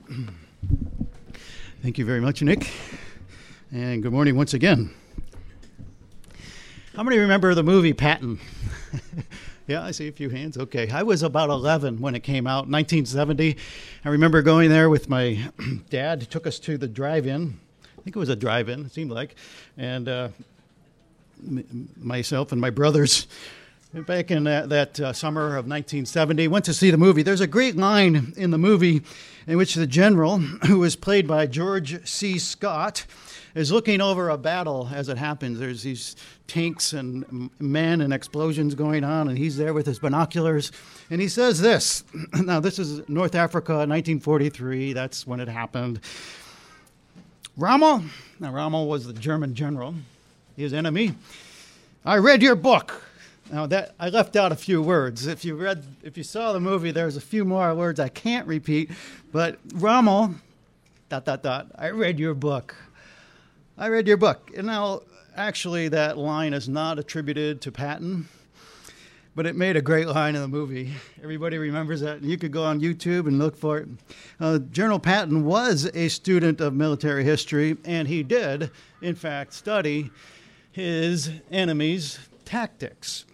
Thank you very much, Nick. And good morning once again. How many remember the movie Patton? Yeah, I see a few hands. Okay. I was about 11 when it came out, 1970. I remember going there with my dad. He took us to the drive-in. I think it was a drive-in, it seemed like. And myself and my brothers, back in that summer of 1970, went to see the movie. There's a great line in the movie in which the general, who was played by George C. Scott, is looking over a battle as it happens. There's these tanks and men and explosions going on, and he's there with his binoculars. And he says this. Now, this is North Africa, 1943. That's when it happened. Rommel was the German general, his enemy. I read your book. Now that I left out a few words. If you saw the movie, there's a few more words I can't repeat. But Rommel, ... I read your book. I read your book. And now, actually, that line is not attributed to Patton, but it made a great line in the movie. Everybody remembers that. You could go on YouTube and look for it. General Patton was a student of military history, and he did, in fact, study his enemy's tactics.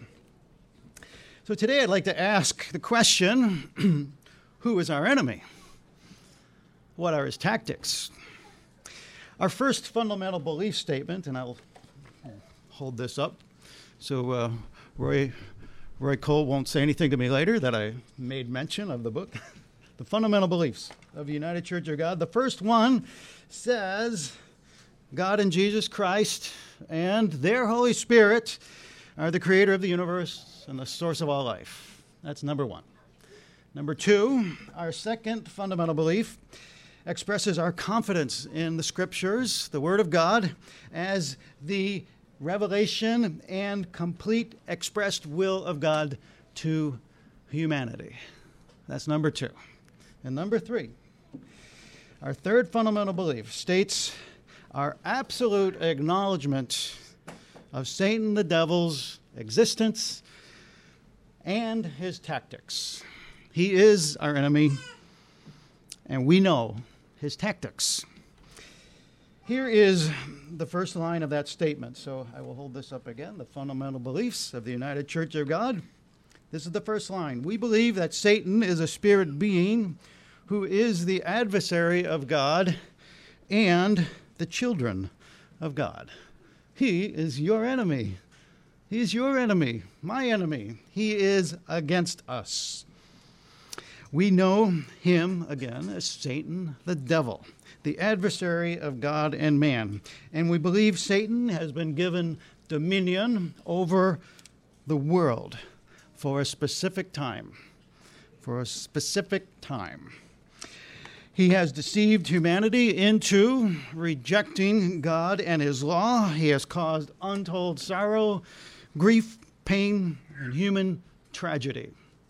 So today I'd like to ask the question, who is our enemy? What are his tactics? Our first fundamental belief statement, and I'll hold this up so Roy Cole won't say anything to me later that I made mention of the book. The fundamental beliefs of the United Church of God. The first one says God and Jesus Christ and their Holy Spirit are the creator of the universe and the source of all life. That's number one. Number two, our second fundamental belief expresses our confidence in the Scriptures, the Word of God, as the revelation and complete expressed will of God to humanity. That's number two. And number three, our third fundamental belief states our absolute acknowledgement of Satan the devil's existence and his tactics. He is our enemy, and we know his tactics. Here is the first line of that statement. So I will hold this up again. The fundamental beliefs of the United Church of God. This is the first line. We believe that Satan is a spirit being who is the adversary of God and the children of God. He is your enemy. He is your enemy, my enemy. He is against us. We know him, again, as Satan the devil, the adversary of God and man. And we believe Satan has been given dominion over the world for a specific time. For a specific time. He has deceived humanity into rejecting God and his law. He has caused untold sorrow, grief, pain, and human tragedy.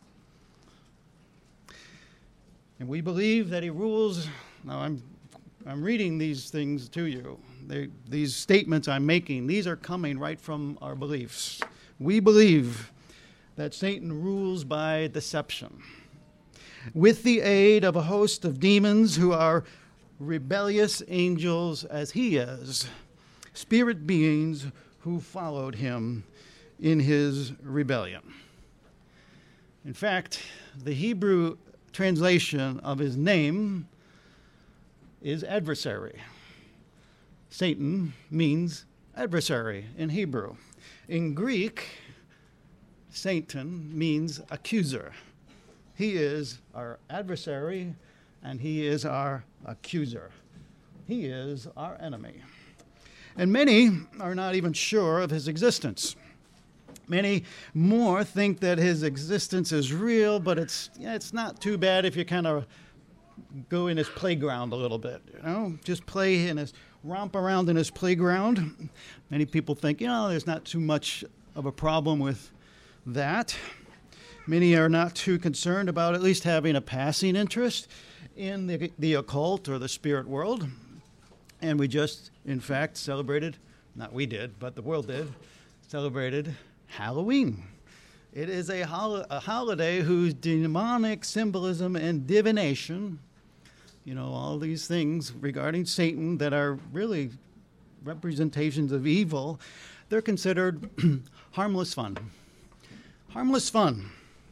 And we believe that he rules. Now I'm reading these things to you. These statements I'm making, these are coming right from our beliefs. We believe that Satan rules by deception, with the aid of a host of demons who are rebellious angels as he is, spirit beings who followed him in his rebellion. In fact, the Hebrew translation of his name is adversary. Satan means adversary in Hebrew. In Greek, Satan means accuser. He is our adversary, and he is our accuser. He is our enemy. And many are not even sure of his existence. Many more think that his existence is real, but it's not too bad if you kind of go in his playground a little bit, just play in his, romp around in his playground. Many people think, there's not too much of a problem with that. Many are not too concerned about at least having a passing interest in the occult or the spirit world. And we just, in fact, celebrated, not we did, but the world did, celebrated Halloween. It is a holiday whose demonic symbolism and divination all these things regarding Satan that are really representations of evil, they're considered harmless fun. Harmless fun.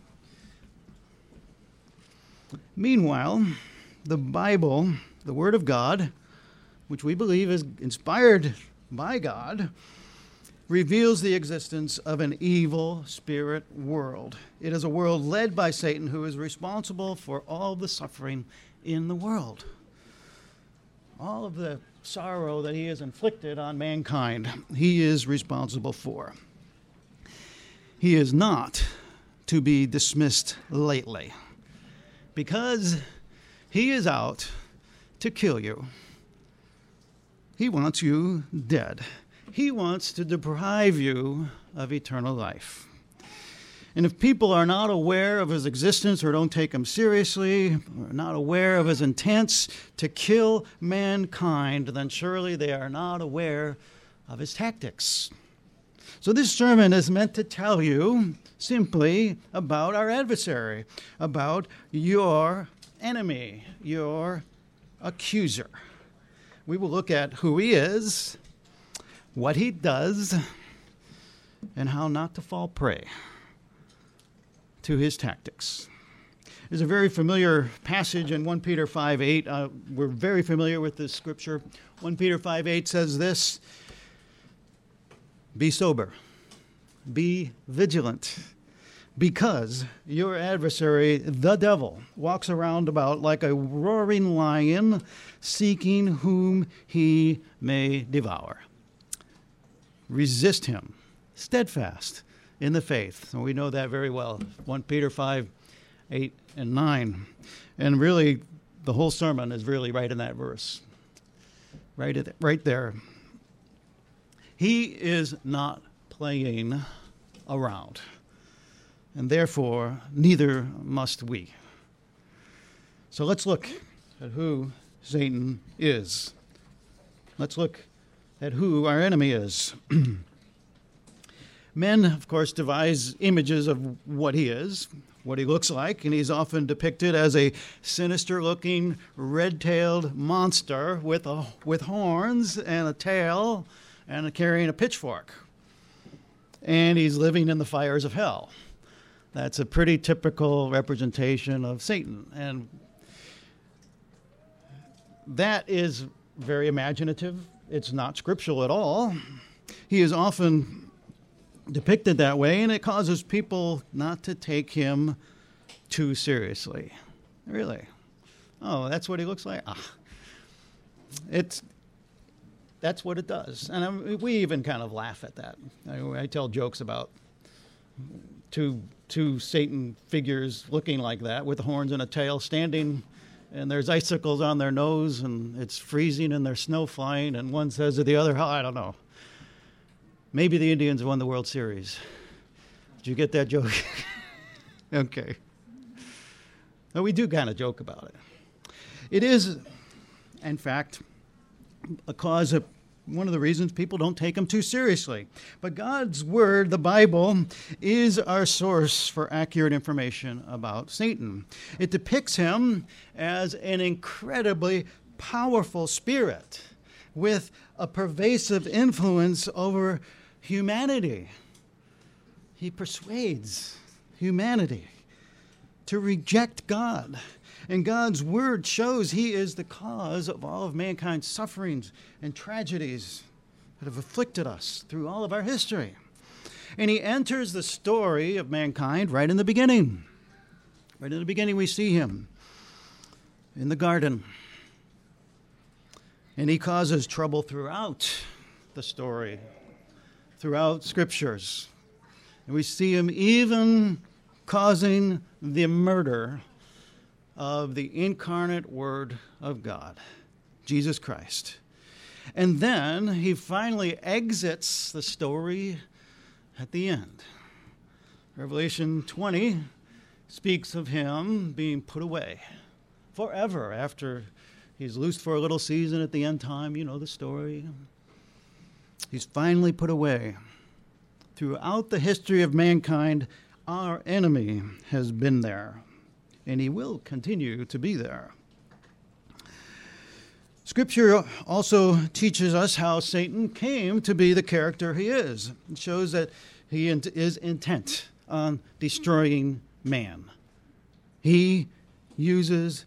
Meanwhile, the Bible, the Word of God, which we believe is inspired by God, reveals the existence of an evil spirit world. It is a world led by Satan, who is responsible for all the suffering in the world. All of the sorrow that he has inflicted on mankind, he is responsible for. He is not to be dismissed lightly, because he is out to kill you. He wants you dead. He wants to deprive you of eternal life. And if people are not aware of his existence or don't take him seriously, or not aware of his intents to kill mankind, then surely they are not aware of his tactics. So this sermon is meant to tell you simply about our adversary, about your enemy, your accuser. We will look at who he is, what he does, and how not to fall prey to his tactics. There's a very familiar passage in 1 Peter 5:8. We're very familiar with this scripture. 1 Peter 5:8 says this: "Be sober, be vigilant, because your adversary, the devil, walks around about like a roaring lion, seeking whom he may devour. Resist him, steadfast in the faith." And we know that very well. 1 Peter 5:8 and 9. And really, the whole sermon is really right in that verse. Right there. He is not playing around. And therefore, neither must we. So let's look at who Satan is. Let's look at who our enemy is. Men, of course, devise images of what he is, what he looks like, and he's often depicted as a sinister-looking, red-tailed monster with horns and a tail and carrying a pitchfork. And he's living in the fires of hell. That's a pretty typical representation of Satan. And that is very imaginative. It's not scriptural at all. He is often depicted that way, and it causes people not to take him too seriously. Really? Oh, that's what he looks like? That's what it does. And we even kind of laugh at that. I tell jokes about two Satan figures looking like that with horns and a tail standing, and there's icicles on their nose, and it's freezing and there's snow flying, and one says to the other, "Oh, I don't know. Maybe the Indians won the World Series." Did you get that joke? Okay. Well, we do kind of joke about it. It is, in fact, a cause of one of the reasons people don't take him too seriously. But God's Word, the Bible, is our source for accurate information about Satan. It depicts him as an incredibly powerful spirit with a pervasive influence over humanity. He persuades humanity to reject God. And God's Word shows he is the cause of all of mankind's sufferings and tragedies that have afflicted us through all of our history. And he enters the story of mankind right in the beginning. Right in the beginning we see him in the garden. And he causes trouble throughout the story, throughout scriptures. And we see him even causing the murder of the incarnate Word of God, Jesus Christ. And then he finally exits the story at the end. Revelation 20 speaks of him being put away forever after he's loosed for a little season at the end time. You know the story. He's finally put away. Throughout the history of mankind, our enemy has been there, and he will continue to be there. Scripture also teaches us how Satan came to be the character he is. It shows that he is intent on destroying man. He uses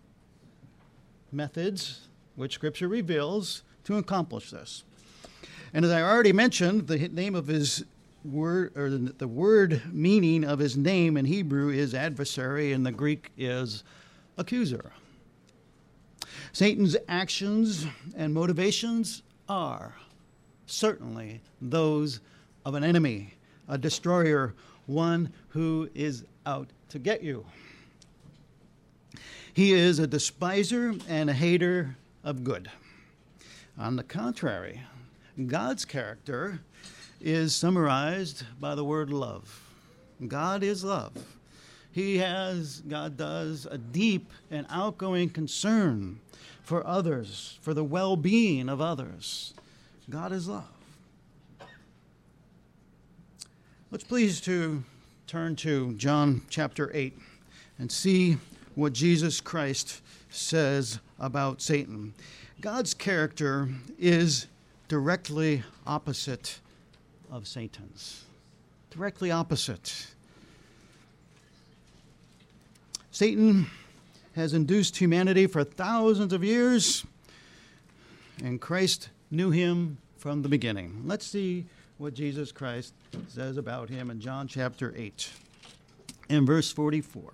methods which Scripture reveals to accomplish this. And as I already mentioned, the name of his word, or the word meaning of his name in Hebrew is adversary, and the Greek is accuser. Satan's actions and motivations are certainly those of an enemy, a destroyer, one who is out to get you. He is a despiser and a hater of good. On the contrary, God's character is summarized by the word love. God is love. God does a deep and outgoing concern for others, for the well-being of others. God is love. Let's please to turn to John chapter 8 and see what Jesus Christ says about Satan. God's character is directly opposite of Satan's. Directly opposite. Satan has induced humanity for thousands of years, and Christ knew him from the beginning. Let's see what Jesus Christ says about him in John chapter 8, in verse 44.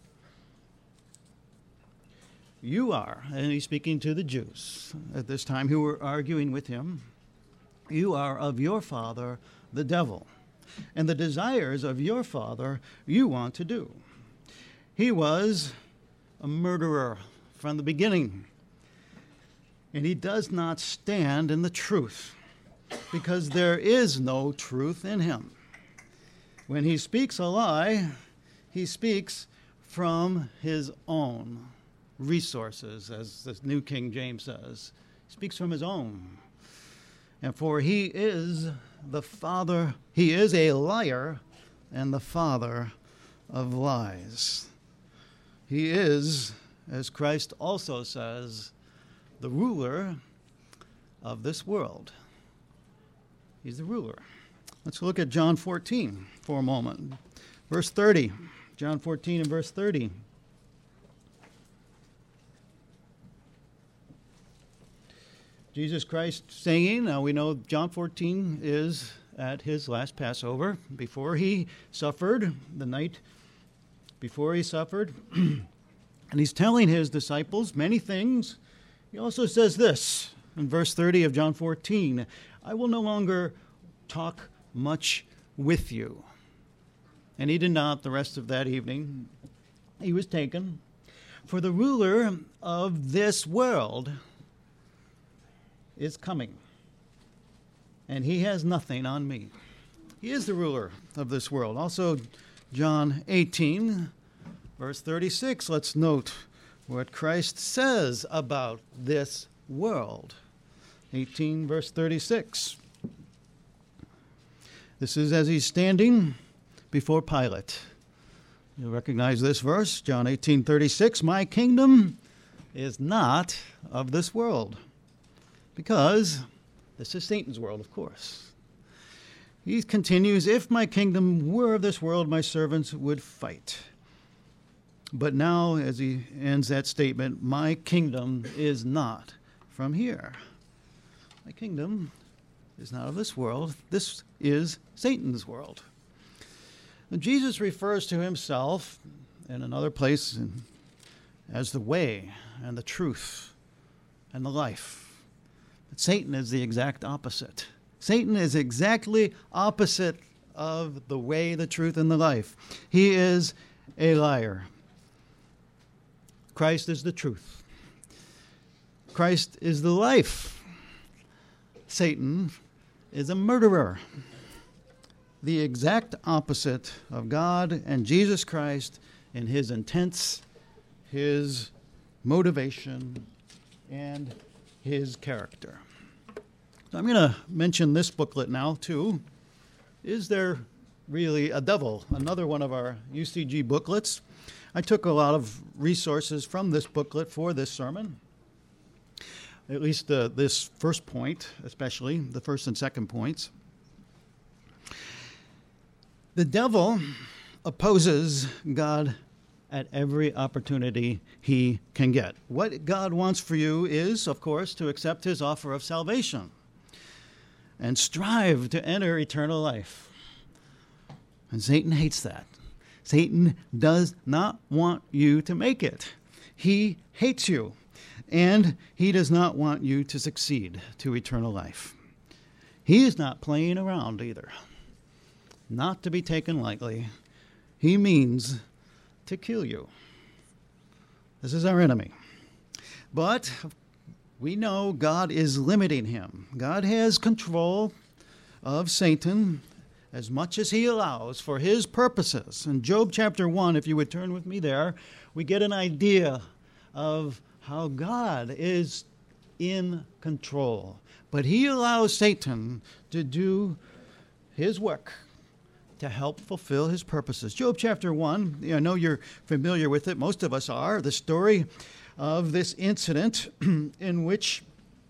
You are, and he's speaking to the Jews at this time who were arguing with him, you are of your father, the devil, and the desires of your father you want to do. He was a murderer from the beginning, and he does not stand in the truth, because there is no truth in him. When he speaks a lie, he speaks from his own resources, as the New King James says. He speaks from his own. And for he is a liar and the father of lies. He is, as Christ also says, the ruler of this world. He's the ruler. Let's look at John 14 for a moment. Verse 30. John 14 and verse 30. Jesus Christ saying, now we know John 14 is at his last Passover, before he suffered, the night before he suffered. And he's telling his disciples many things. He also says this in verse 30 of John 14, I will no longer talk much with you. And he did not the rest of that evening. He was taken. For the ruler of this world is coming, and he has nothing on me. He is the ruler of this world. Also, John 18, verse 36, let's note what Christ says about this world. 18, verse 36. This is as he's standing before Pilate. You'll recognize this verse, John 18:36. My kingdom is not of this world. Because this is Satan's world, of course. He continues, if my kingdom were of this world, my servants would fight. But now, as he ends that statement, my kingdom is not from here. My kingdom is not of this world. This is Satan's world. And Jesus refers to himself in another place as the way and the truth and the life. But Satan is the exact opposite. Satan is exactly opposite of the way, the truth, and the life. He is a liar. Christ is the truth. Christ is the life. Satan is a murderer. The exact opposite of God and Jesus Christ in his intents, his motivation, and his character. So I'm going to mention this booklet now, too. Is There Really a Devil? Another one of our UCG booklets. I took a lot of resources from this booklet for this sermon. at least this first point, especially the first and second points. The devil opposes God at every opportunity he can get. What God wants for you is, of course, to accept his offer of salvation and strive to enter eternal life. And Satan hates that. Satan does not want you to make it. He hates you, and he does not want you to succeed to eternal life. He is not playing around either. Not to be taken lightly. He means to kill you. This is our enemy. But we know God is limiting him. God has control of Satan as much as he allows for his purposes. In Job chapter 1, if you would turn with me there, we get an idea of how God is in control. But he allows Satan to do his work to help fulfill his purposes. Job chapter 1, I know you're familiar with it. Most of us are. The story of this incident in which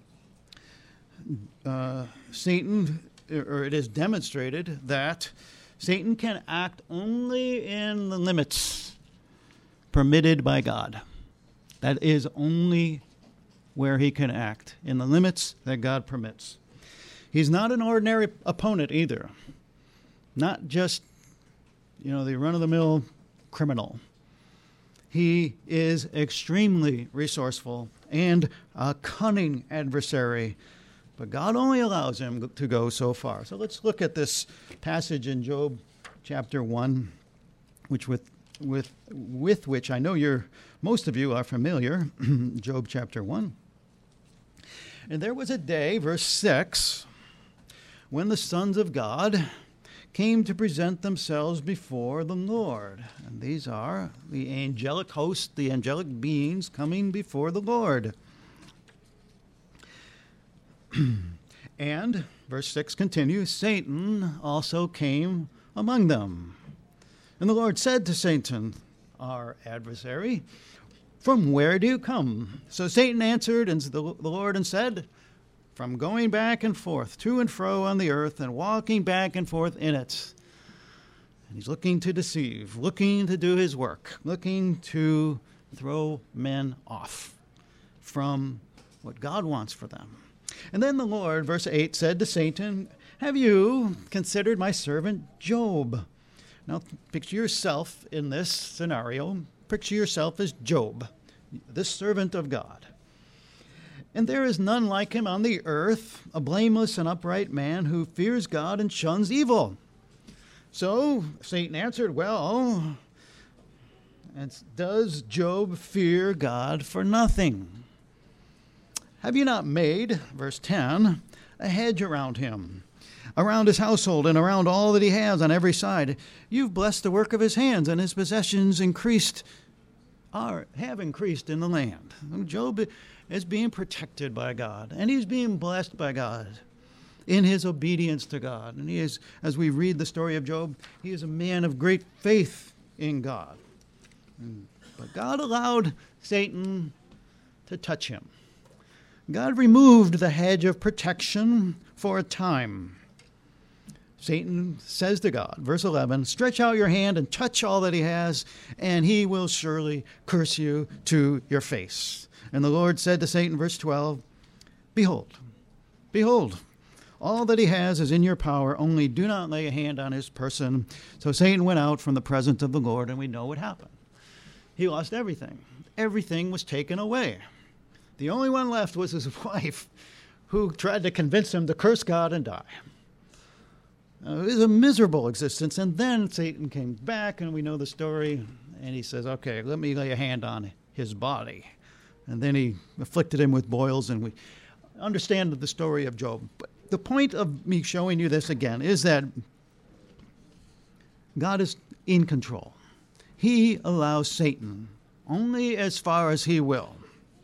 Satan, or it is demonstrated that Satan can act only in the limits permitted by God. That is only where he can act, in the limits that God permits. He's not an ordinary opponent either. Not just, the run-of-the-mill criminal. He is extremely resourceful and a cunning adversary. But God only allows him to go so far. So let's look at this passage in Job chapter 1, which with which I know most of you are familiar. Job chapter 1. And there was a day, verse 6, when the sons of God came to present themselves before the Lord. And these are the angelic host, the angelic beings coming before the Lord. And, verse 6 continues, Satan also came among them. And the Lord said to Satan, our adversary, from where do you come? So Satan answered the Lord and said, from going back and forth, to and fro on the earth, and walking back and forth in it. And he's looking to deceive, looking to do his work, looking to throw men off from what God wants for them. And then the Lord, verse 8, said to Satan, have you considered my servant Job? Now picture yourself in this scenario. Picture yourself as Job, this servant of God. And there is none like him on the earth, a blameless and upright man who fears God and shuns evil. So Satan answered, well, and does Job fear God for nothing? Have you not made, verse 10, a hedge around him, around his household and around all that he has on every side? You've blessed the work of his hands, and his possessions have increased in the land. Job is being protected by God, and he's being blessed by God in his obedience to God. And he is, as we read the story of Job, he is a man of great faith in God. But God allowed Satan to touch him. God removed the hedge of protection for a time. Satan says to God, verse 11, stretch out your hand and touch all that he has, and he will surely curse you to your face. And the Lord said to Satan, verse 12, behold, all that he has is in your power, only do not lay a hand on his person. So Satan went out from the presence of the Lord, and we know what happened. He lost everything. Everything was taken away. The only one left was his wife, who tried to convince him to curse God and die. It was a miserable existence. And then Satan came back, and we know the story, and he says, okay, let me lay a hand on his body. And then he afflicted him with boils, and we understand the story of Job. But the point of me showing you this again is that God is in control. He allows Satan only as far as he will.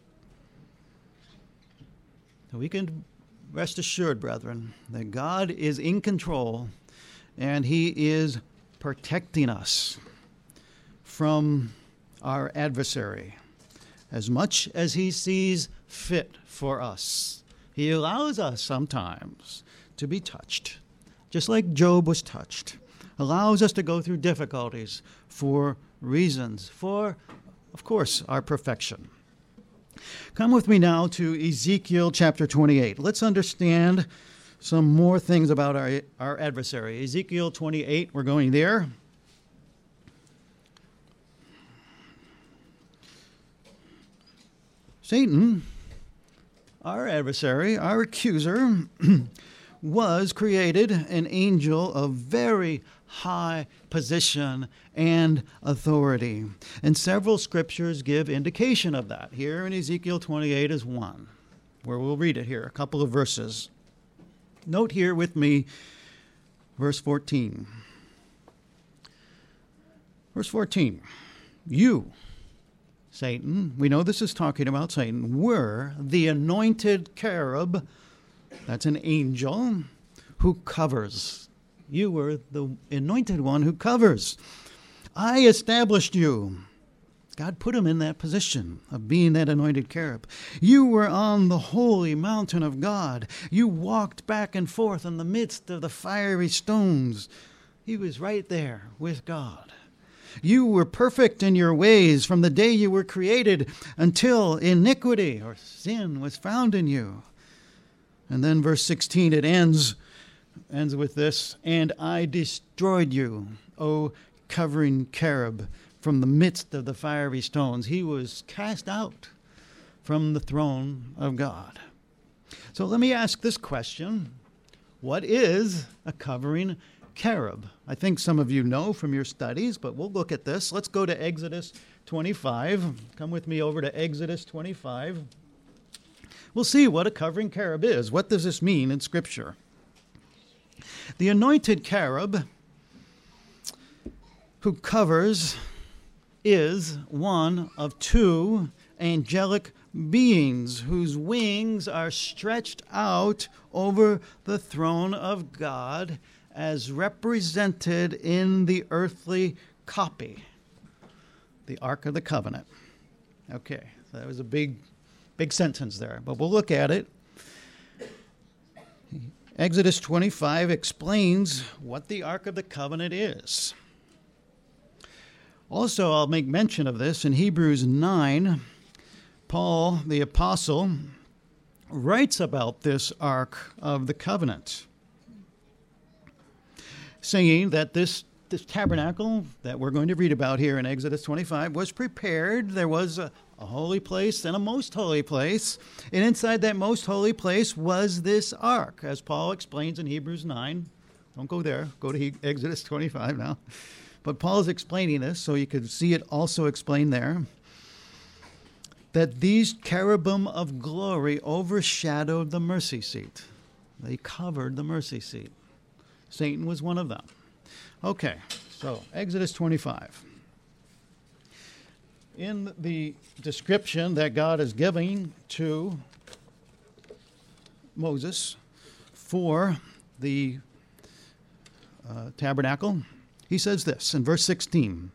So we can rest assured, brethren, that God is in control, and he is protecting us from our adversary. as much as he sees fit for us. He allows us sometimes to be touched, just like Job was touched. Allows us to go through difficulties for reasons, for, of course, our perfection. Come with me now to Ezekiel chapter 28. Let's understand some more things about our adversary. Ezekiel 28, we're going there. Satan, our adversary, our accuser, was created an angel of very high position and authority. And several scriptures give indication of that. Here in Ezekiel 28 is one, where we'll read it here, a couple of verses. Note here with me verse 14. Verse 14, you, Satan, we know this is talking about Satan, were the anointed cherub, that's an angel, who covers. You were the anointed one who covers. I established you. God put him in that position of being that anointed cherub. You were on the holy mountain of God. You walked back and forth in the midst of the fiery stones. He was right there with God. You were perfect in your ways from the day you were created until iniquity or sin was found in you. And then verse 16, it ends with this, and I destroyed you, O covering cherub, from the midst of the fiery stones. He was cast out from the throne of God. So let me ask this question. What is a covering cherub? I think some of you know from your studies, but we'll look at this. Let's go to Exodus 25. Come with me over to Exodus 25. We'll see what a covering cherub is. What does this mean in Scripture? The anointed cherub who covers is one of two angelic beings whose wings are stretched out over the throne of God as represented in the earthly copy, the Ark of the Covenant. Okay, so that was a big sentence there, but we'll look at it. Exodus 25 explains what the Ark of the Covenant is. Also, I'll make mention of this in Hebrews 9. Paul, the apostle, writes about this Ark of the Covenant, saying that this tabernacle that we're going to read about here in Exodus 25 was prepared. There was a holy place and a most holy place. And inside that most holy place was this ark, as Paul explains in Hebrews 9. Don't go there. Go to Exodus 25 now. But Paul is explaining this, so you can see it also explained there, that these cherubim of glory overshadowed the mercy seat. They covered the mercy seat. Satan was one of them. Okay, so Exodus 25. In the description that God is giving to Moses for the tabernacle, he says this in verse 16.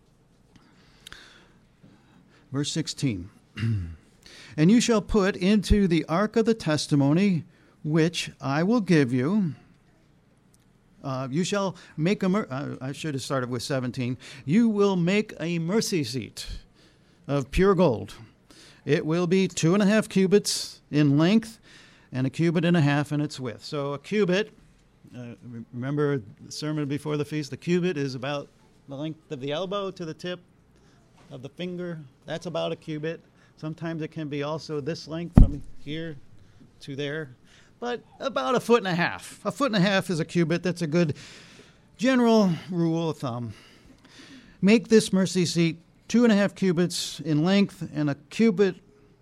Verse 16. And you shall put into the ark of the testimony, which I will give you. You shall make I should have started with 17. You will make a mercy seat of pure gold. It will be 2.5 cubits in length and 1.5 cubits in its width. So a cubit, remember the sermon before the feast, the cubit is about the length of the elbow to the tip of the finger. That's about a cubit. Sometimes it can be also this length from here to there, but about 1.5 feet. 1.5 feet is a cubit. That's a good general rule of thumb. Make this mercy seat 2.5 cubits in length and 1.5 cubits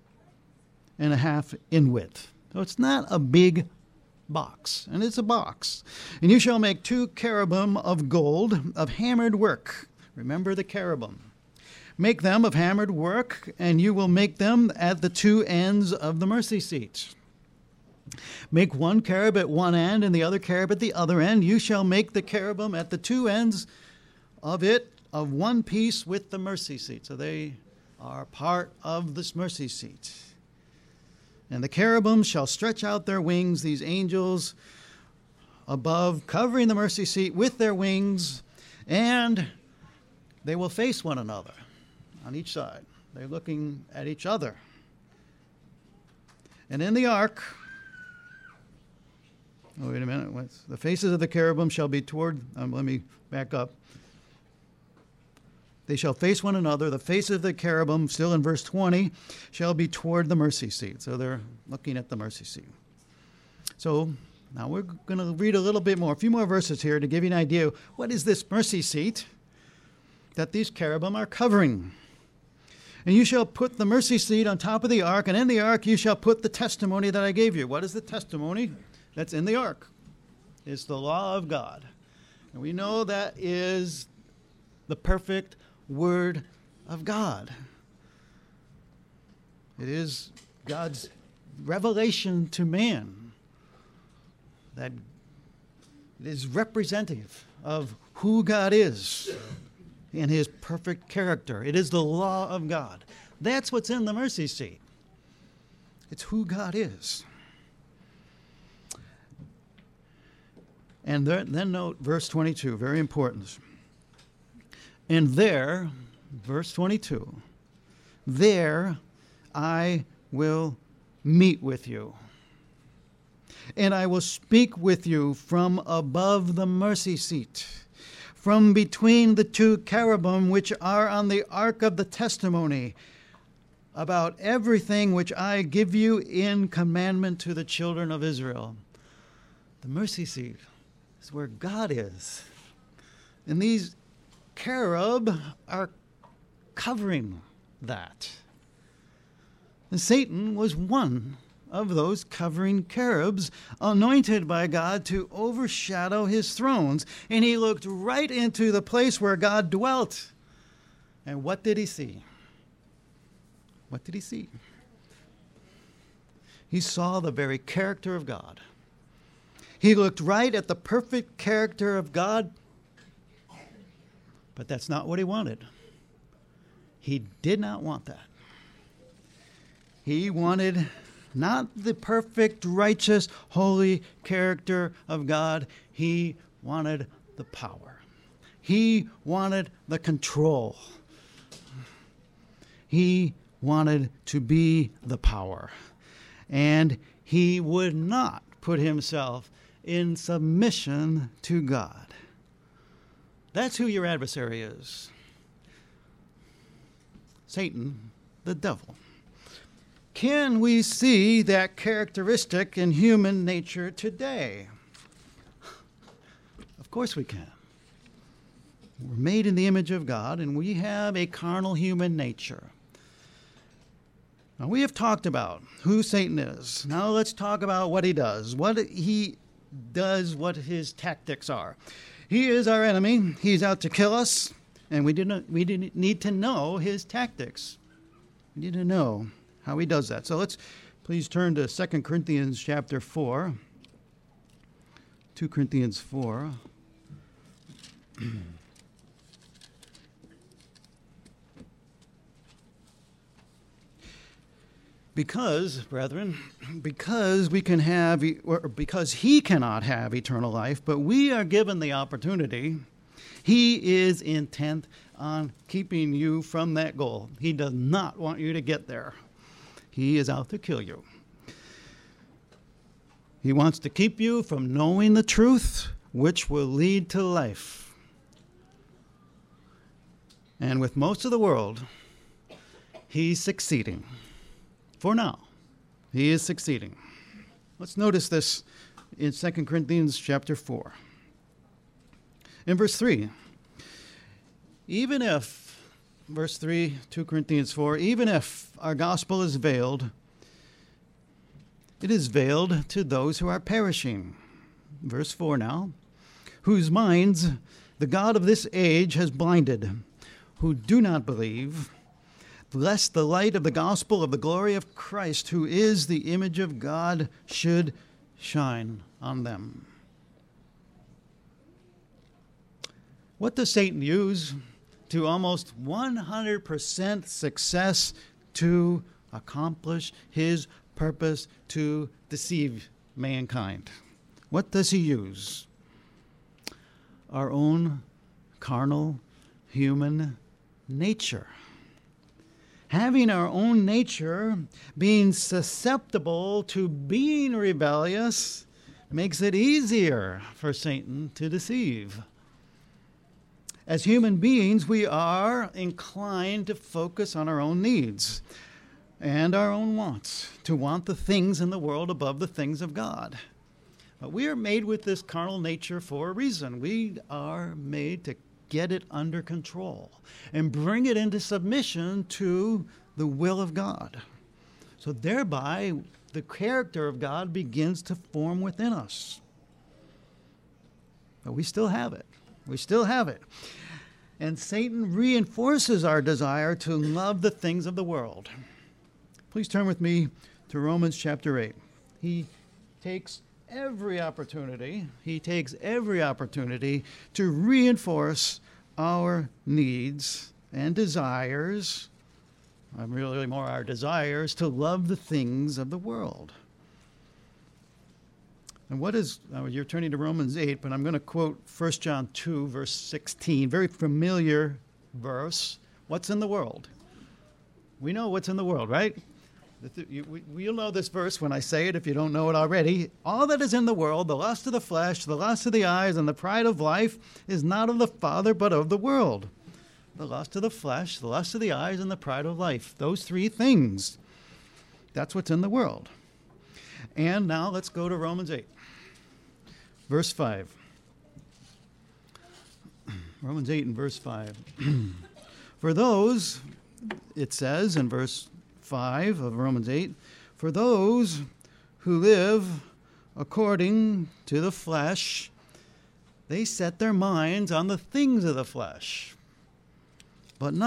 in width. So it's not a big box, and it's a box. And you shall make 2 cherubim of gold of hammered work. Remember the cherubim. Make them of hammered work, and you will make them at the 2 ends of the mercy seat. Make 1 cherub at one end and the other cherub at the other end. You shall make the cherubim at the 2 ends of it of one piece with the mercy seat. So they are part of this mercy seat. And the cherubim shall stretch out their wings, these angels above, covering the mercy seat with their wings, and they will face one another on each side. They're looking at each other. And in the ark, oh, wait a minute. The faces of the cherubim shall be toward, let me back up. They shall face one another. The faces of the cherubim, still in verse 20, shall be toward the mercy seat. So they're looking at the mercy seat. So now we're going to read a little bit more, a few more verses here to give you an idea. What is this mercy seat that these cherubim are covering? And you shall put the mercy seat on top of the ark, and in the ark you shall put the testimony that I gave you. What is the testimony that's in the ark? It's the law of God. And we know that is the perfect Word of God. It is God's revelation to man that is representative of who God is in his perfect character. It is the law of God. That's what's in the mercy seat. It's who God is. And then note verse 22, very important. And there, verse 22, there I will meet with you, and I will speak with you from above the mercy seat, from between the two cherubim which are on the ark of the testimony, about everything which I give you in commandment to the children of Israel. The mercy seat is where God is. And these cherub are covering that. And Satan was one of those covering cherubs, anointed by God to overshadow his thrones. And he looked right into the place where God dwelt. And what did he see? What did he see? He saw the very character of God. He looked right at the perfect character of God, but that's not what he wanted. He did not want that. He wanted not the perfect, righteous, holy character of God. He wanted the power. He wanted the control. He wanted to be the power. And he would not put himself in submission to God. That's who your adversary is. Satan, the devil. Can we see that characteristic in human nature today? Of course we can. We're made in the image of God, and we have a carnal human nature. Now, we have talked about who Satan is. Now let's talk about what he does. What his tactics are. He is our enemy. He's out to kill us, and we didn't need to know his tactics. We need to know how he does that. So let's please turn to 2 Corinthians chapter 4. 2 Corinthians 4. Because, brethren, because he cannot have eternal life, but we are given the opportunity, he is intent on keeping you from that goal. He does not want you to get there. He is out to kill you. He wants to keep you from knowing the truth, which will lead to life. And with most of the world, he's succeeding. For now, he is succeeding. Let's notice this in 2 Corinthians chapter 4. In verse 3, even if, verse 3, 2 Corinthians 4, even if our gospel is veiled, it is veiled to those who are perishing. Verse 4 now, whose minds the God of this age has blinded, who do not believe, lest the light of the gospel of the glory of Christ, who is the image of God, should shine on them. What does Satan use to almost 100% success to accomplish his purpose to deceive mankind. What does he use? Our own carnal human nature. Having our own nature, being susceptible to being rebellious, makes it easier for Satan to deceive. As human beings, we are inclined to focus on our own needs and our own wants, to want the things in the world above the things of God. But we are made with this carnal nature for a reason. We are made to get it under control and bring it into submission to the will of God. So thereby, the character of God begins to form within us. But we still have it. We still have it. And Satan reinforces our desire to love the things of the world. Please turn with me to Romans chapter 8. He takes every opportunity to reinforce our needs and desires, really more our desires, to love the things of the world. And what is, you're turning to Romans 8, but I'm going to quote 1 John 2, verse 16, very familiar verse. What's in the world? We know what's in the world, right? You'll know this verse when I say it if you don't know it already. All that is in the world, the lust of the flesh, the lust of the eyes, and the pride of life, is not of the Father, but of the world. The lust of the flesh, the lust of the eyes, and the pride of life. Those three things. That's what's in the world. And now let's go to Romans 8, verse 5. Romans 8 and verse 5. For those, it says in verse 5 of Romans 8, for those who live according to the flesh, they set their minds on the things of the flesh. But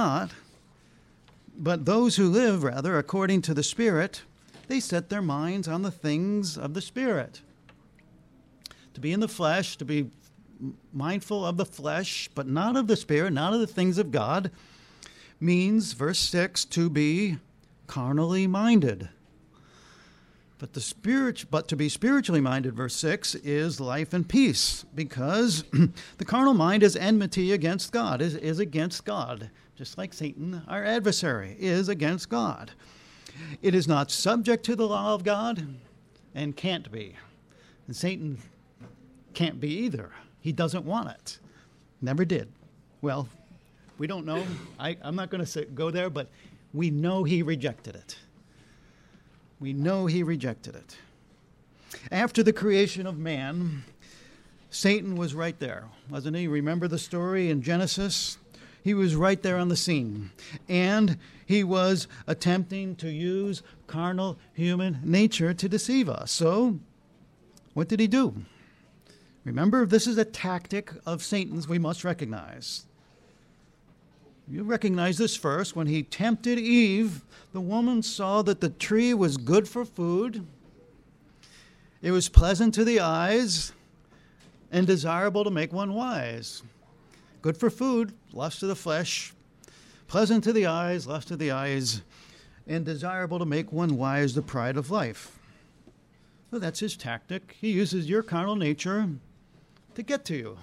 those who live, according to the Spirit, they set their minds on the things of the Spirit. To be in the flesh, to be mindful of the flesh, but not of the Spirit, not of the things of God, means, verse 6, to be carnally minded. But to be spiritually minded, verse 6, is life and peace, because the carnal mind is enmity against God, is against God, just like Satan, our adversary, is against God. It is not subject to the law of God and can't be. And Satan can't be either. He doesn't want it. Never did. Well, we don't know. I'm not going to go there, but we know he rejected it. We know he rejected it. After the creation of man, Satan was right there, wasn't he? Remember the story in Genesis? He was right there on the scene. And he was attempting to use carnal human nature to deceive us. So, what did he do? Remember, this is a tactic of Satan's we must recognize. You recognize this first. When he tempted Eve, the woman saw that the tree was good for food, it was pleasant to the eyes, and desirable to make one wise. Good for food, lust of the flesh, pleasant to the eyes, lust of the eyes, and desirable to make one wise, the pride of life. Well, that's his tactic. He uses your carnal nature to get to you.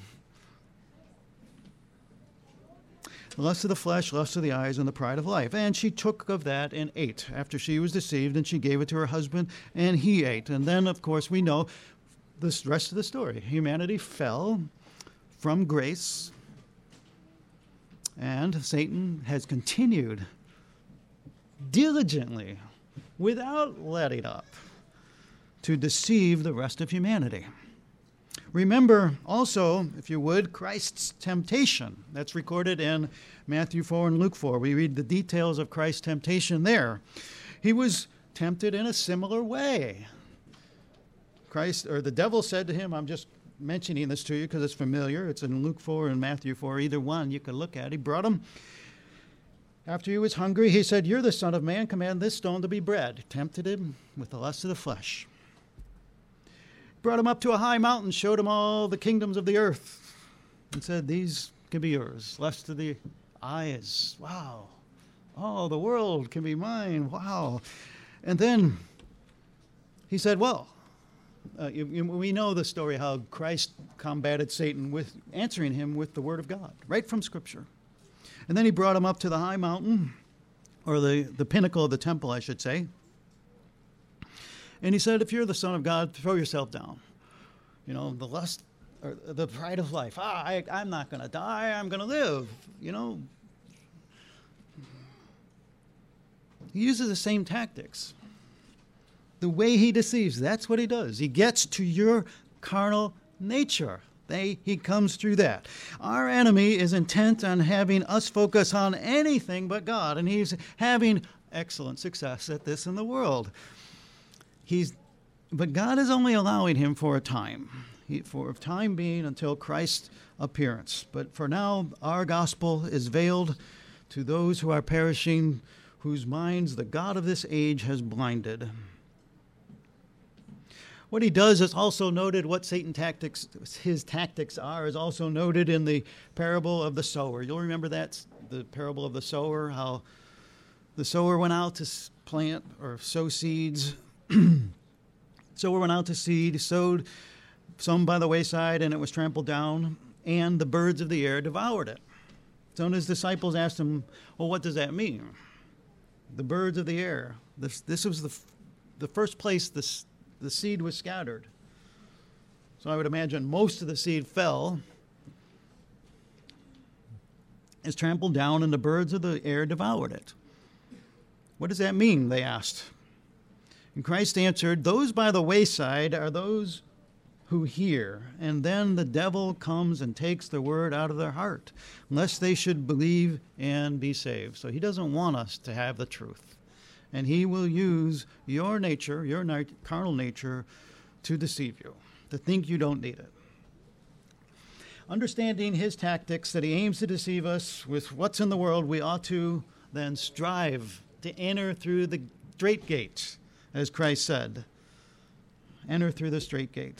The lust of the flesh, lust of the eyes, and the pride of life. And she took of that and ate after she was deceived, and she gave it to her husband, and he ate. And then, of course, we know the rest of the story. Humanity fell from grace, and Satan has continued diligently, without letting up, to deceive the rest of humanity. Remember also, if you would, Christ's temptation. That's recorded in Matthew 4 and Luke 4. We read the details of Christ's temptation there. He was tempted in a similar way. The devil said to him, I'm just mentioning this to you because it's familiar. It's in Luke 4 and Matthew 4, either one you could look at. He brought him. After he was hungry, he said, you're the Son of Man, command this stone to be bread. Tempted him with the lust of the flesh. Brought him up to a high mountain, showed him all the kingdoms of the earth, and said, these can be yours. Lust of the eyes. Wow. Oh, the world can be mine. Wow. And then he said, well, we know the story how Christ combated Satan with answering him with the word of God, right from Scripture. And then he brought him up to the high mountain, or the pinnacle of the temple, I should say. And he said, if you're the Son of God, throw yourself down. You know, the lust, or the pride of life. I'm not going to die. I'm going to live. You know, he uses the same tactics. The way he deceives, that's what he does. He gets to your carnal nature. He comes through that. Our enemy is intent on having us focus on anything but God, and he's having excellent success at this in the world. But God is only allowing him for a time, for a time being until Christ's appearance. But for now, our gospel is veiled to those who are perishing, whose minds the God of this age has blinded. What he does is also noted. What his tactics are, is also noted in the parable of the sower. You'll remember that, the parable of the sower, how the sower went out to plant or sow seeds. Sower went out to seed, sowed some by the wayside, and it was trampled down, and the birds of the air devoured it. So when his disciples asked him, well, what does that mean? The birds of the air. This was the first place the seed was scattered. So I would imagine most of the seed fell, is trampled down, and the birds of the air devoured it. What does that mean? They asked. And Christ answered, those by the wayside are those who hear, and then the devil comes and takes the word out of their heart, lest they should believe and be saved. So he doesn't want us to have the truth. And he will use your nature, your carnal nature, to deceive you, to think you don't need it. Understanding his tactics, that he aims to deceive us with what's in the world, we ought to then strive to enter through the straight gate, as Christ said. Enter through the straight gate.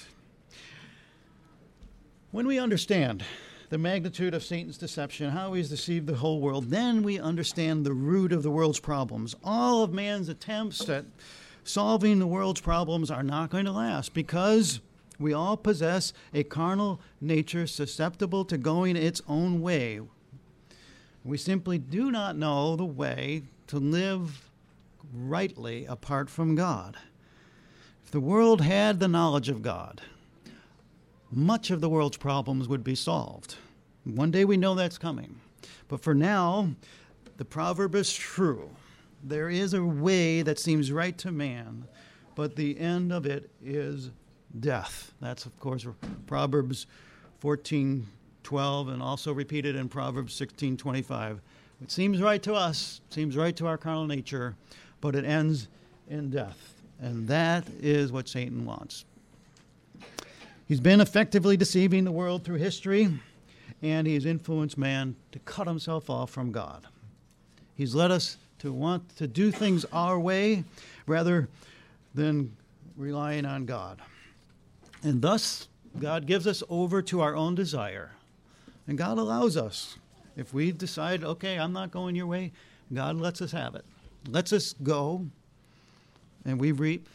When we understand the magnitude of Satan's deception, how he's deceived the whole world, then we understand the root of the world's problems. All of man's attempts at solving the world's problems are not going to last, because we all possess a carnal nature susceptible to going its own way. We simply do not know the way to live rightly apart from God. If the world had the knowledge of God, much of the world's problems would be solved. One day we know that's coming. But for now, the proverb is true. There is a way that seems right to man, but the end of it is death. That's, of course, Proverbs 14:12, and also repeated in Proverbs 16:25. It seems right to us, seems right to our carnal nature, but it ends in death. And that is what Satan wants. He's been effectively deceiving the world through history, and he's influenced man to cut himself off from God. He's led us to want to do things our way rather than relying on God. And thus, God gives us over to our own desire. And God allows us. If we decide, okay, I'm not going your way, God lets us have it. Lets us go, and we reap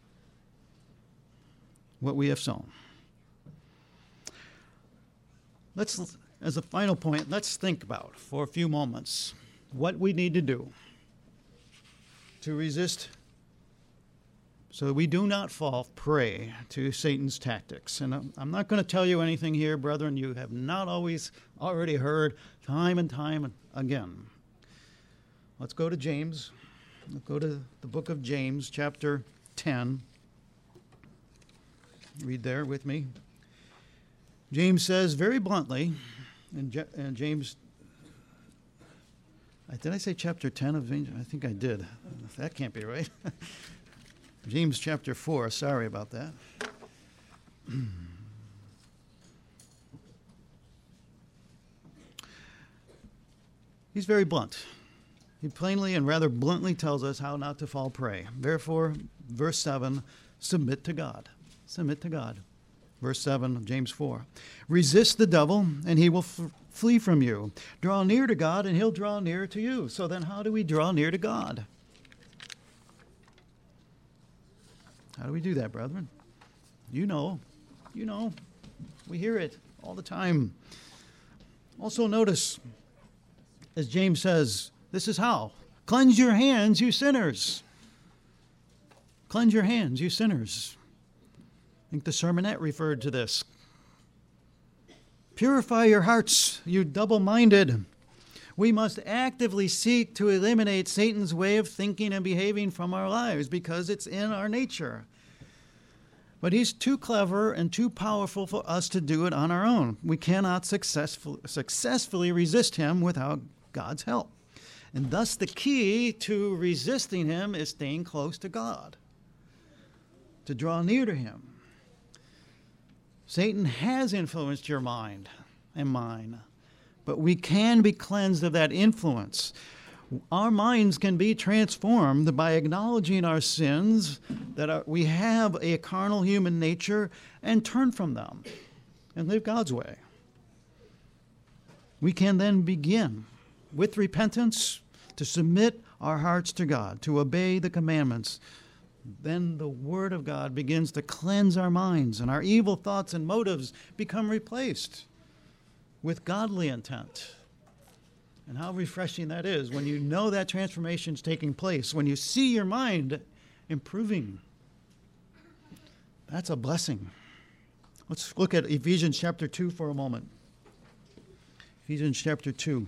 what we have sown. As a final point, let's think about, for a few moments, what we need to do to resist so that we do not fall prey to Satan's tactics. And I'm not going to tell you anything here, brethren, you have not always already heard time and time again. Let's go to James. Let's go to the book of James, chapter 10. Read there with me. James says very bluntly, and James, did I say chapter 10 of James? I think I did. That can't be right. James chapter 4, sorry about that. He's very blunt. He plainly and rather bluntly tells us how not to fall prey. Therefore, verse 7, submit to God. Submit to God. Verse 7 of James 4. Resist the devil, and he will flee from you. Draw near to God, and he'll draw near to you. So then how do we draw near to God? How do we do that, brethren? You know. We hear it all the time. Also notice, as James says, this is how. Cleanse your hands, you sinners. Cleanse your hands, you sinners. I think the sermonette referred to this. Purify your hearts, you double-minded. We must actively seek to eliminate Satan's way of thinking and behaving from our lives because it's in our nature. But he's too clever and too powerful for us to do it on our own. We cannot successfully resist him without God's help. And thus the key to resisting him is staying close to God, to draw near to him. Satan has influenced your mind and mine, but we can be cleansed of that influence. Our minds can be transformed by acknowledging our sins, that we have a carnal human nature, and turn from them and live God's way. We can then begin with repentance to submit our hearts to God, to obey the commandments. Then the Word of God begins to cleanse our minds, and our evil thoughts and motives become replaced with godly intent. And how refreshing that is when you know that transformation is taking place, when you see your mind improving. That's a blessing. Let's look at Ephesians chapter 2 for a moment. Ephesians chapter 2.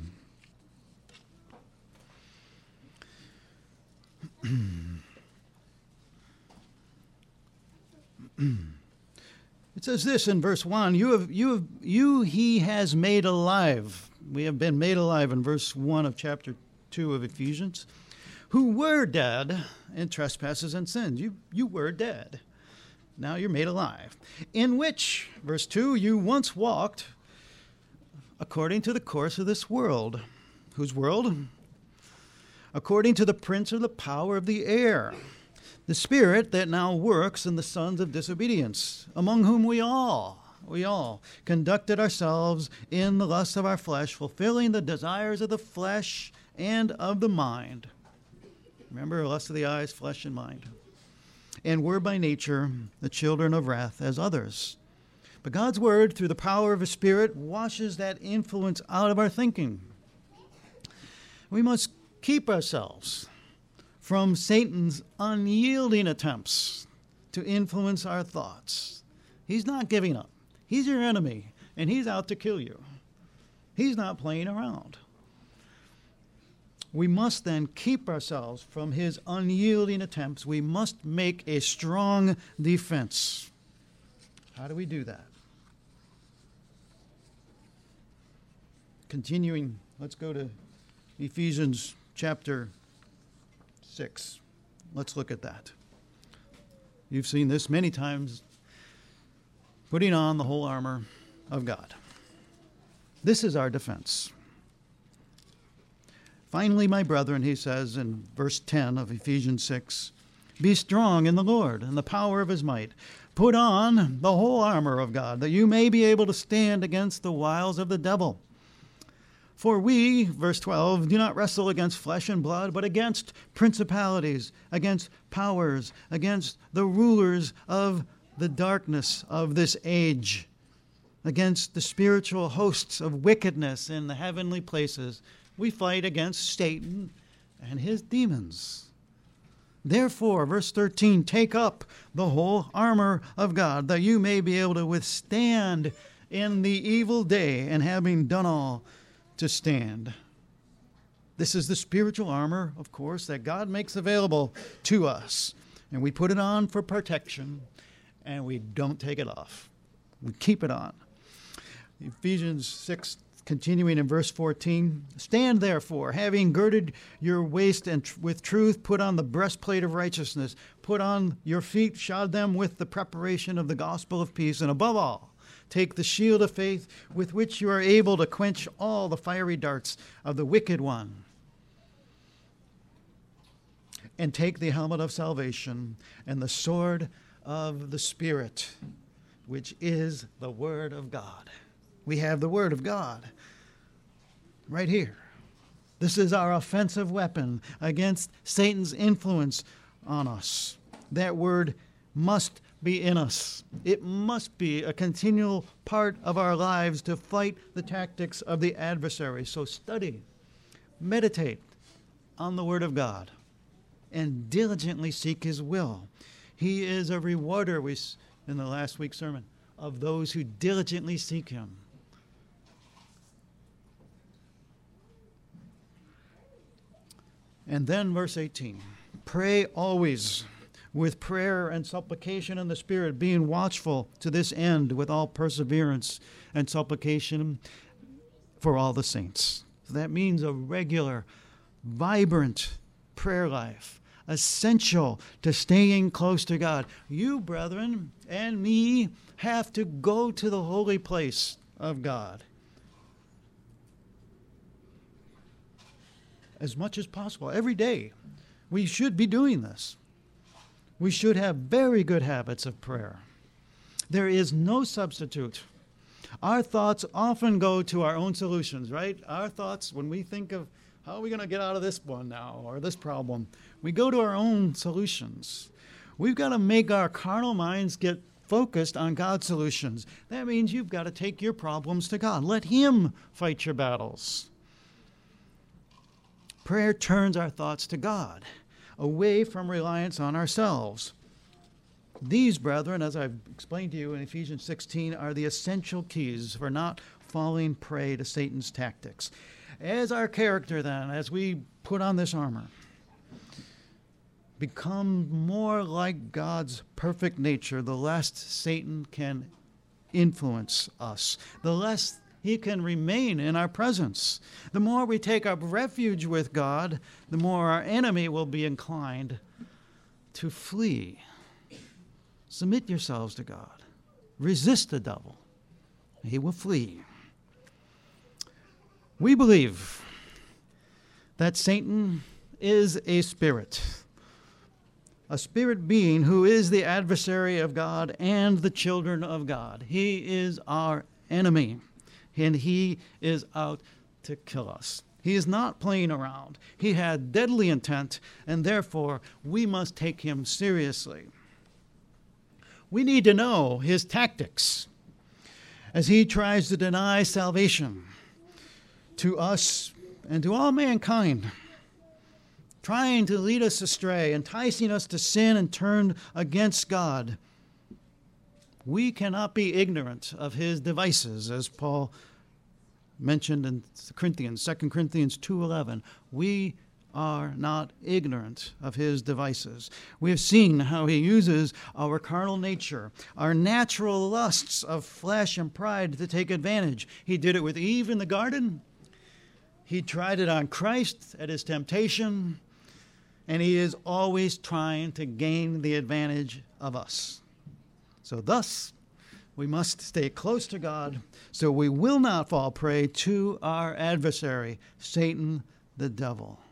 It says this in verse 1, you he has made alive. We have been made alive in verse 1 of chapter 2 of Ephesians, who were dead in trespasses and sins. You were dead. Now you're made alive. In which, verse 2, you once walked according to the course of this world. Whose world? According to the prince of the power of the air, the spirit that now works in the sons of disobedience, among whom we all conducted ourselves in the lusts of our flesh, fulfilling the desires of the flesh and of the mind. Remember, lust of the eyes, flesh, and mind. And were by nature the children of wrath as others. But God's word, through the power of his Spirit, washes that influence out of our thinking. We must keep ourselves from Satan's unyielding attempts to influence our thoughts. He's not giving up. He's your enemy, and he's out to kill you. He's not playing around. We must then keep ourselves from his unyielding attempts. We must make a strong defense. How do we do that? Continuing, let's go to Ephesians chapter 6. Let's look at that. You've seen this many times. Putting on the whole armor of God. This is our defense. Finally, my brethren, he says in verse 10 of Ephesians 6, be strong in the Lord and the power of his might. Put on the whole armor of God, that you may be able to stand against the wiles of the devil. For we, verse 12, do not wrestle against flesh and blood, but against principalities, against powers, against the rulers of the darkness of this age, against the spiritual hosts of wickedness in the heavenly places. We fight against Satan and his demons. Therefore, verse 13, take up the whole armor of God, that you may be able to withstand in the evil day, and having done all, to stand. This is the spiritual armor, of course, that God makes available to us. And we put it on for protection, and we don't take it off. We keep it on. Ephesians 6, continuing in verse 14, stand therefore, having girded your waist and with truth, put on the breastplate of righteousness, put on your feet, shod them with the preparation of the gospel of peace, and above all, take the shield of faith with which you are able to quench all the fiery darts of the wicked one. And take the helmet of salvation and the sword of the Spirit, which is the Word of God. We have the Word of God right here. This is our offensive weapon against Satan's influence on us. That Word must be in us. It must be a continual part of our lives to fight the tactics of the adversary. So study, meditate on the Word of God, and diligently seek His will. He is a rewarder, in the last week's sermon, of those who diligently seek Him. And then verse 18, pray always with prayer and supplication in the Spirit, being watchful to this end with all perseverance and supplication for all the saints. So that means a regular, vibrant prayer life, essential to staying close to God. You, brethren, and me have to go to the holy place of God as much as possible. Every day, we should be doing this. We should have very good habits of prayer. There is no substitute. Our thoughts often go to our own solutions, right? Our thoughts, when we think of how are we going to get out of this one now or this problem, we go to our own solutions. We've got to make our carnal minds get focused on God's solutions. That means you've got to take your problems to God. Let Him fight your battles. Prayer turns our thoughts to God, away from reliance on ourselves. These, brethren, as I've explained to you in Ephesians 16, are the essential keys for not falling prey to Satan's tactics. As our character, then, as we put on this armor, become more like God's perfect nature, the less Satan can influence us, the less he can remain in our presence. The more we take up refuge with God, the more our enemy will be inclined to flee. Submit yourselves to God. Resist the devil. He will flee. We believe that Satan is a spirit being who is the adversary of God and the children of God. He is our enemy, and he is out to kill us. He is not playing around. He had deadly intent, and therefore we must take him seriously. We need to know his tactics as he tries to deny salvation to us and to all mankind, trying to lead us astray, enticing us to sin and turn against God. We cannot be ignorant of his devices, as Paul mentioned in Corinthians, 2 Corinthians 2:11. We are not ignorant of his devices. We have seen how he uses our carnal nature, our natural lusts of flesh and pride to take advantage. He did it with Eve in the garden. He tried it on Christ at his temptation, and he is always trying to gain the advantage of us. So thus, we must stay close to God so we will not fall prey to our adversary, Satan the devil.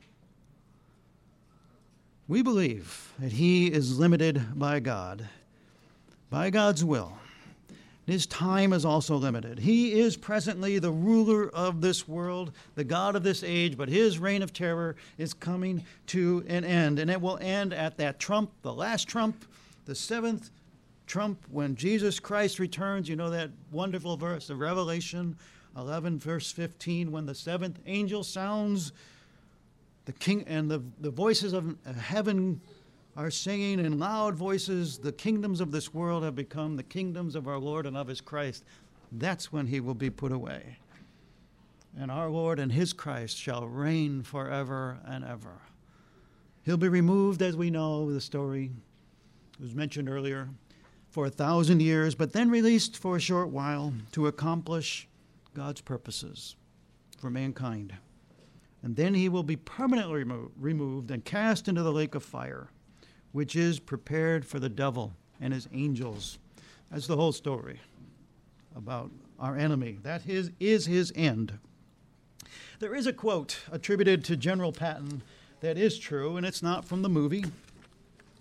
We believe that he is limited by God, by God's will. His time is also limited. He is presently the ruler of this world, the God of this age, but his reign of terror is coming to an end, and it will end at that trump, the last trump, the seventh trump, when Jesus Christ returns. You know that wonderful verse of Revelation 11, verse 15, when the seventh angel sounds, the king and the voices of heaven are singing in loud voices, the kingdoms of this world have become the kingdoms of our Lord and of his Christ. That's when he will be put away. And our Lord and his Christ shall reign forever and ever. He'll be removed, as we know, the story was mentioned earlier, for 1,000 years, but then released for a short while to accomplish God's purposes for mankind. And then he will be permanently removed and cast into the lake of fire, which is prepared for the devil and his angels. That's the whole story about our enemy. That is his end. There is a quote attributed to General Patton that is true, and it's not from the movie.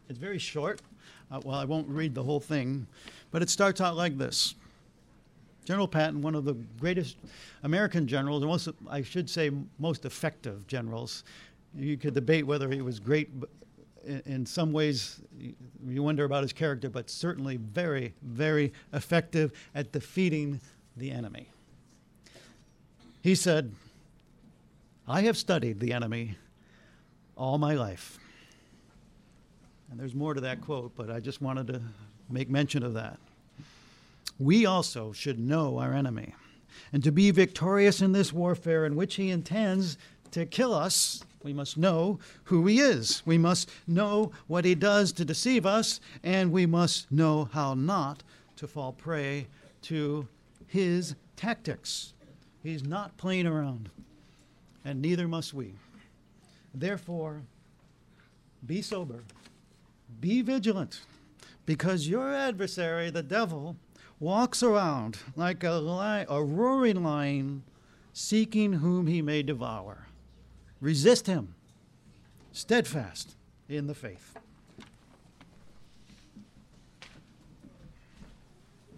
It's very short. Well, I won't read the whole thing, but it starts out like this. General Patton, one of the greatest American generals, most, I should say most effective generals. You could debate whether he was great. In some ways, you wonder about his character, but certainly very, very effective at defeating the enemy. He said, "I have studied the enemy all my life." And there's more to that quote, but I just wanted to make mention of that. We also should know our enemy, and to be victorious in this warfare in which he intends to kill us, we must know who he is. We must know what he does to deceive us, and we must know how not to fall prey to his tactics. He's not playing around, and neither must we. Therefore, be sober, be vigilant, because your adversary, the devil, walks around like a roaring lion, seeking whom he may devour. Resist him, steadfast in the faith.